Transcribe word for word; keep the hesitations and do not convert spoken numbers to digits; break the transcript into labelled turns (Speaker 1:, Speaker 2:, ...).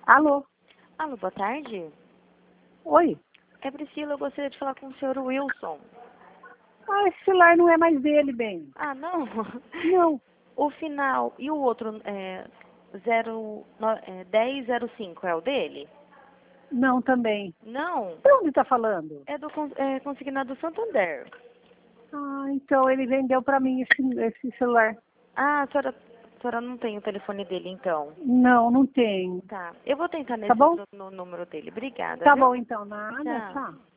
Speaker 1: Alô?
Speaker 2: Alô, boa tarde.
Speaker 1: Oi?
Speaker 2: É Priscila, eu gostaria de falar com o senhor Wilson.
Speaker 1: Ah, esse celular não é mais dele, bem.
Speaker 2: Ah, não?
Speaker 1: Não.
Speaker 2: O final e o outro é, zero, no, é dez zero cinco é o dele?
Speaker 1: Não, também.
Speaker 2: Não,
Speaker 1: De onde tá falando?
Speaker 2: é do con- é, consignado do Santander.
Speaker 1: Ah, então ele vendeu pra mim esse, esse celular.
Speaker 2: Ah, a senhora, a senhora não tem o telefone dele, então.
Speaker 1: Não, não tem.
Speaker 2: Tá, eu vou tentar
Speaker 1: Tá
Speaker 2: nesse
Speaker 1: bom?
Speaker 2: outro no número dele. Obrigada,
Speaker 1: Tá
Speaker 2: viu?
Speaker 1: bom, então. Nada,
Speaker 2: Tchau.
Speaker 1: tchau.